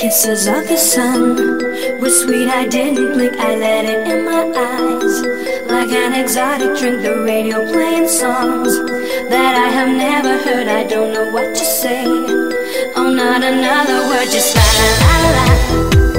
Kisses of the sun were sweet, I didn't blink, I let it in my eyes. Like an exotic drink, the radio playing songs that I have never heard, I don't know what to say. Oh, not another word, just la la la la.